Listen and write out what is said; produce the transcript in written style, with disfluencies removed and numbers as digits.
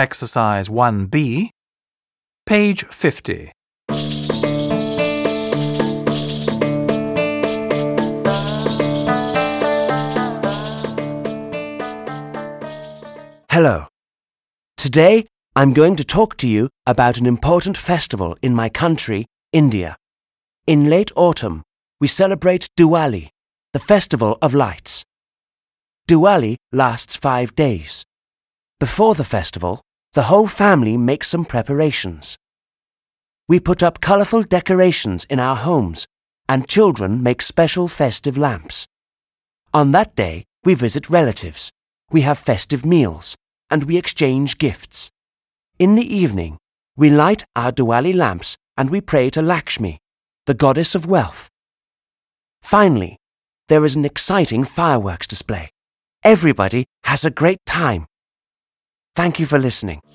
Exercise 1B, page 50. Hello. Today, I'm going to talk to you about an important festival in my country, India. In late autumn, we celebrate Diwali, the Festival of Lights. Diwali lasts 5 days. Before the festival, the whole family makes some preparations. We put up colourful decorations in our homes, and children make special festive lamps. On that day, we visit relatives, we have festive meals, and we exchange gifts. In the evening, we light our Diwali lamps and we pray to Lakshmi, the goddess of wealth. Finally, there is an exciting fireworks display. Everybody has a great time. Thank you for listening.